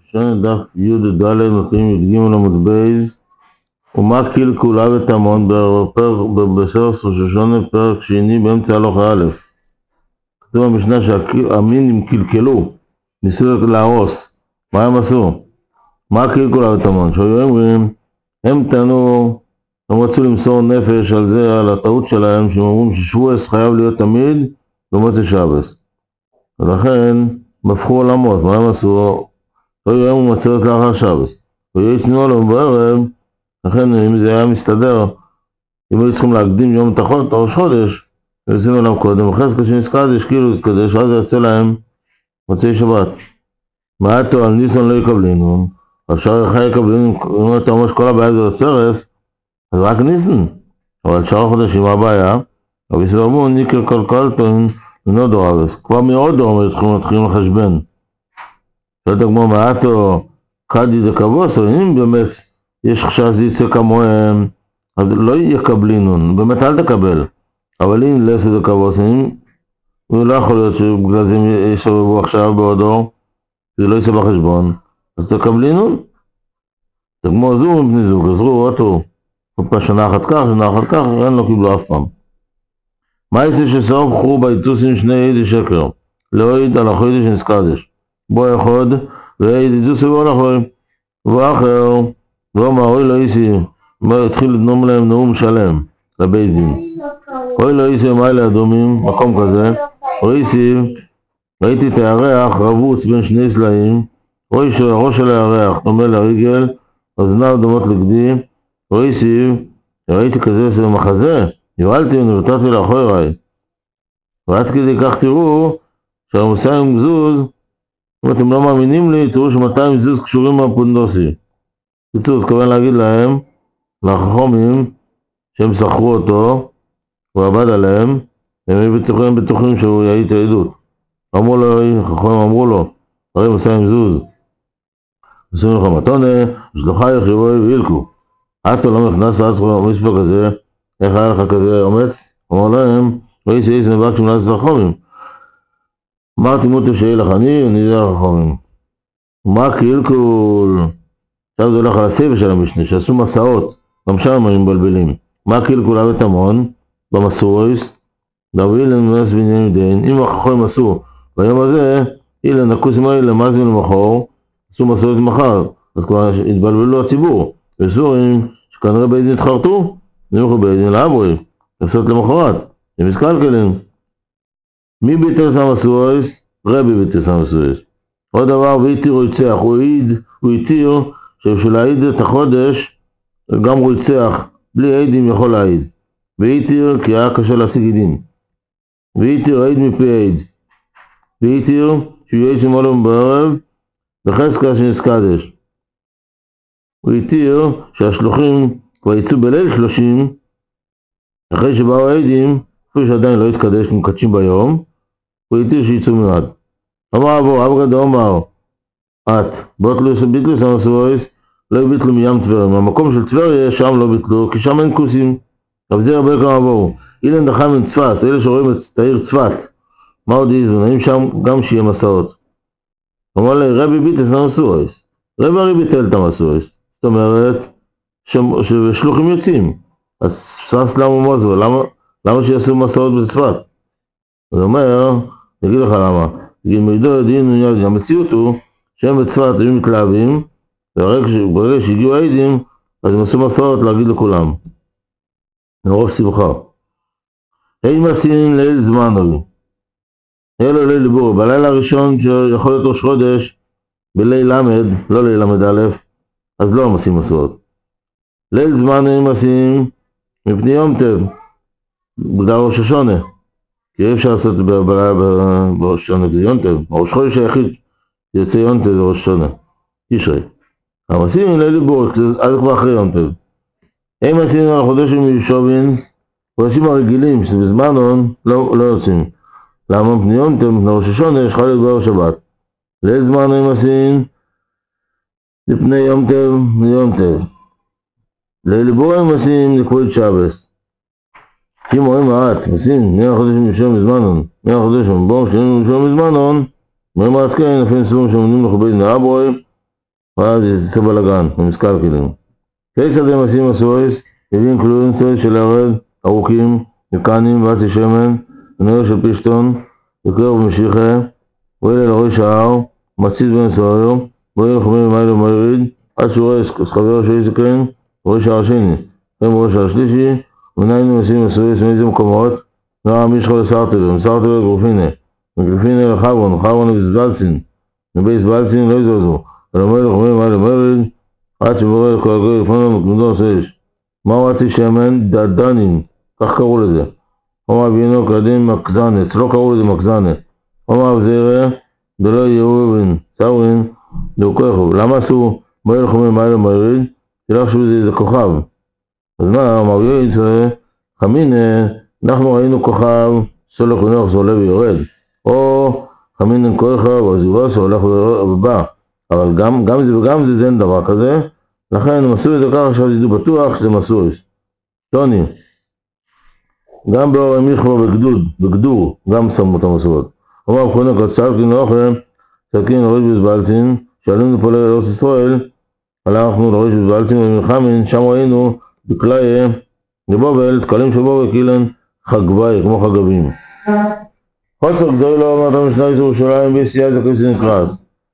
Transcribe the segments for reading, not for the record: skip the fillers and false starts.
שונה דף י' ד' נותנים י' ג' עמוד בייז ומה קלקולה וטמון בספר ראש השונה פרק שני באמצע הלכה א'. כתוב במשנה שהמינים קלקלו, ניסו להרוס. מה הם עשו? מה קלקולה וטמון? שהיו אומרים, הם טענו, הם רצו למסור נפש על זה, על הטעות שלהם, שהם אומרים ששבועס חייב להיות תמיד במוצאי שבת. ולכן הם הפכו עולמות. מה הם עשו? היו הם מצוות לאחר שבת. והיו יתנו עליהם בערב, לכן אם זה היה מסתדר, אם היו צריכים להקדים יום תחות או ראש חודש, ועשינו עליהם קודם, וחזקה שנזקדש, כאילו יתקדש, אז יצא להם מוצאי שבת. מעטו על ניסון לא יקבלינו, אפשר יחי יקבלינו, אם אתה אומר שכל הבעיה זה לצרס, אז רק ניסן. אבל שאר החודשים מה הבעיה? אבל יסברמו ניקר קלקלתון לנוד אוהבס. כבר מעוד דור מתחילים לחשבן. שאתה כמו מעטו קדי דקבוס, או אם באמת יש חשש זה יצא כמוהם, אז לא יקבלינון, באמת אל תקבל. אבל אם לסד דקבוס, הוא לא יכול להיות שבגלל זה יסובבו עכשיו בעודו, זה לא יצא בחשבון, אז תקבלינון. זה כמו זו מפני זוג, עזרו אותו, שנה אחת כך, אין לא קיבלו אף פעם. מה יצא שסוף חור בעיתוסים שני עדי שקר, לא עיד על החוידי שנסקדש, בו אחד, ועיד עיתוסי בו לחוי, ואחר, ואומר, אוי לא יסי, התחיל לנום להם נאום שלם, לבית דין. אוי לא יסי מיילה אדומים, מקום כזה, אוי יסי, ראיתי את הירח רבוץ בין שני סלעים, אוי שהראש של הירח דומה לרגל, אוזניו דומות לגדי, אוי יסי, ראיתי כזה מחזה, יבלתי ונרתעתי לאחוריי. ועד כדי כך תראו שהמוסיים גזוז, אם אתם לא מאמינים לי, תראו ש200 גזוז קשורים מהפונדוסי. בקיצור, התכוון להגיד להם, לחכומים, שהם שכרו אותו, הוא עבד עליהם, הם היו בטוחים שהוא יעיד את העדות. אמרו לו, חכומים אמרו לו, הרי מוסיים גזוז. עושים לך מתונה, שלוחי יחיבוי וילקו. עטו לא נכנס לעצמך מספר כזה, איך היה לך כזה אומץ? אמר להם, ראי שאיס נבקשם לעצת החכומים. אמרתי מוטו שיהיה לך אני זה החכומים. מה קלקול? עכשיו זה הולך על הספר של המשנה, שעשו מסעות, גם שם הם מבלבלים. מה קלקול אבית המון, במסוריס, דאבי לנמס בניין דין, אם החכומים עשו, ביום הזה, אילה נקוס מי למזין למחור, עשו מסורת מחר, אז כבר התבלבלו הציבור. וסורים, שכנראה בית דין התחרטו, נלכו בית דין לעברי, לעשות למחרת, הם מסקלקלים. מי ביטר שם הסוריס? רבי ביטר שם הסוריס. עוד דבר, והתיר הוא יצח, הוא התיר שבשביל להעיד את החודש, גם הוא יצח, בלי עדים יכול להעיד. והתיר כי היה קשה להשיג עדים. והתיר עיד מפי עיד. והתיר שהוא יהיה שמאלום בערב, וחזקה שנסקדש. הוא התיר שהשלוחים כבר יצאו בליל 30, אחרי שבאו העדים, כפי שעדיין לא התקדש, מקדשים ביום, הוא התיר שיצאו מיד. אמר אבו, אבו גדול אמר, ביטלו שם הסוריס, לא ביטלו מים טבריה. מהמקום של טבריה, שם לא ביטלו, כי שם אין כוסים. אבל זה הרבה כמה אבו. אילן דחם עם צפת, אלה שרואים את העיר צפת, מה עוד איזון? האם שם גם שיהיה מסעות? אמר לי, רבי ביטל שם הסוריס. רבי ביטל את המסוריס. זאת אומרת, ששלוחים יוצאים. אז סס למה מוזו, למה שיעשו מסעות בצפת? הוא אומר, נגיד לך למה. אם ידעו יודעים, המציאות הוא שהם בצפת היו מתלהבים, וברגע שהגיעו העדים, אז הם עשו מסעות להגיד לכולם. מרוב שמחה. אין מסין ליל זמן הוא. אלו ליל דיבור. בלילה הראשון שיכול להיות ראש חודש, בליל למד, לא ליל למד א', אז לא עושים מסעות. ליל זמן אין מסין, מפני יום טב, בגלל ראש השונה. כי אי אפשר לעשות בראש השונה זה יום טב. הראש חודש היחיד יוצא יום טב זה ראש השונה. תשרי. המסין ליל דיבור, אז כבר אחרי יום טב. אין מסין על החודשים מישובין, חודשים הרגילים שבזמן הון לא יוצאים. למה מפני יום טב, מפני ראש השונה יש חלק בערב שבת. ליל זמן אין מסין, לפני יום טב, מיום טב. לליבור הם עושים לכבוד שבס. אם רואים מעט, עושים 100 חודשים משום מזמנון, 100 חודשים בואו שנים משום מזמנון, רואים מעט כן, לפני סבורים שעומדים לכבד נעבורי, ואז יעשה בלגן, ומזכר כאילו. כיצד הם עושים מסויס, הביאים כלואים צד של ארד, ארוכים, וקנים, ועצי שמן, ונראה של פשטון, וקרב ומשיחה, ואלה לראש ההר, מציד בן סוהר, בואי לחומי במייל ומייריד, עד שהוא רואה סחבר של יסקרן, ראש ההר השני, הם ראש ההר השלישי, ונהיינו עושים מסויס מאיזה מקומות, נראה מישחו לסרטל, מסרטל לגרופינה, וגרופינה לחברון, חברון לבזבלצין, ובייס בלצין לא יזוזו, ולמייל לחומי במייל ומייריד, עד שבורא כל הגוי לפנינו מקמדו עשש. מהו עצי שמן? דדנין, כך קראו לזה. אומר אבינו קרדין מקזנת, לא קראו לזה מקזנת. אומר אבזירה, דלא יהובין, סאורין, דו כוכב. למה עשו מויל חומי מייל ומייריד? שלא חשבו זה כוכב. אז מה, אמר יצא, חמינה, אנחנו ראינו כוכב, סולח ונוח, זה עולה ויורד. או חמינה כוכב, או זירוס, הולך ובא. אבל גם זה וגם זה אין דבר כזה, לכן הם עשו את זה ככה שעשידו בטוח שזה מסויס. טוני, גם באור מיכו בגדור, גם שמו את המסורות. אומר בכל קצת כין אוכל, סכין ראש בזבלצין, שעלינו פה לארץ ישראל, הלכנו לראש בזבלצין ומלחמין, שם ראינו בקלאי לבובל, תקלים של בובל קילן חגווי, כמו חגבים. חוצר גדול לא אומרת המשנה ירושלים ביסייה זה כזה נקרס.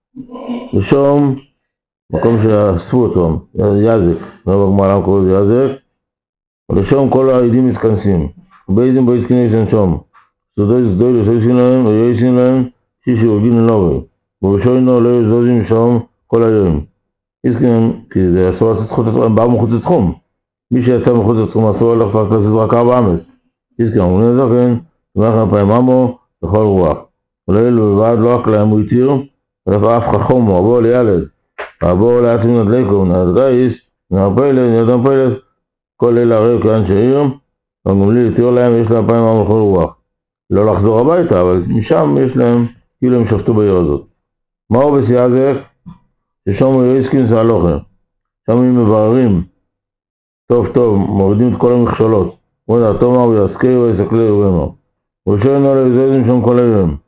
ושום מקום שאספו אותו, יזק, לא בגמרא קורא לזה יזק, ולשום כל העדים מתכנסים, ובעידים בו יתכנס לנשום, סודוי לסויסין להם, ויועסין להם, שישי הורגין לנורי, ובשוינו לא יזוזים שם כל היום. יתכנן, כי זה אסור לצאת חוץ לתחום, הם באו מחוץ לתחום, מי שיצא מחוץ לתחום אסור הלך לצאת רק 4 אמס. יתכנן, הוא נזכן, ומאחר פעם עמו, לכל רוח. ולאל ובעד לא רק להם הוא יתיר, ולפע אף חכומו, עבור לילד, עבור לעצמין עד ליקו, נעד גייס, נעדם פלט, כל לילה הרי כאן שעיר, וגם לי יתיר להם, יש להם 2 עמו לכל רוח. לא לחזור הביתה, אבל משם יש להם, כאילו הם שפטו בעיר הזאת. מהו בסיאזק? ששם הוא יריסקין סהלוכם. שם הם מבררים, טוב, מורידים את כל המכשולות. הוא יודע, תומר הוא יעסקי ויסקלי יורמה. הוא שואל לו לזוזים שם כל היום.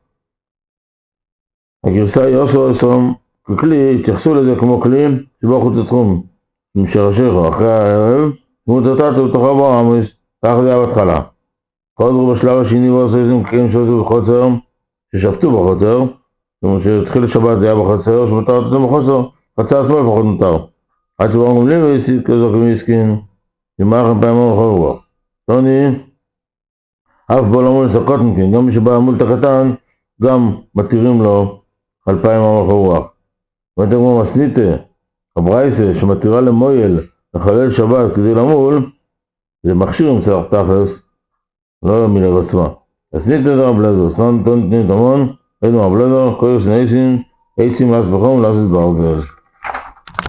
הגרסה יוסו אסום, ככלי, התייחסו לזה כמו כלי שבו חוץ לתחום. עם שרשיך, אחרי הערב, ומותתתו בתוך 4 עמוס, כך זה היה בהתחלה. חוזרו בשלב השני ועשו איזים כלים שעשו בחוצר, ששפטו בחוצר, זאת אומרת שהתחיל לשבת זה היה בחוצר, שמותר אותם בחוצר, חצה השמאל לפחות נותר. עד שבו גם לי ויסיד כזו כמיסקין, ימח פעמים לכל רוח. טוני, אף בו לא מול סקוטנקין, גם מי שבא מול תקתן, גם מתירים לו 2,000 לכל רוח. ואתם כמו מסניתה, הברייסה שמתירה למויל לחלל שבת כדי למול, זה מכשיר עם צלח תכלס, לא מילה עצמה. הסניתה זה הבלזו, סנון תונתנית המון, היינו הבלזו, כל יוסן עצים לעשות בחום ולעשות ברגל.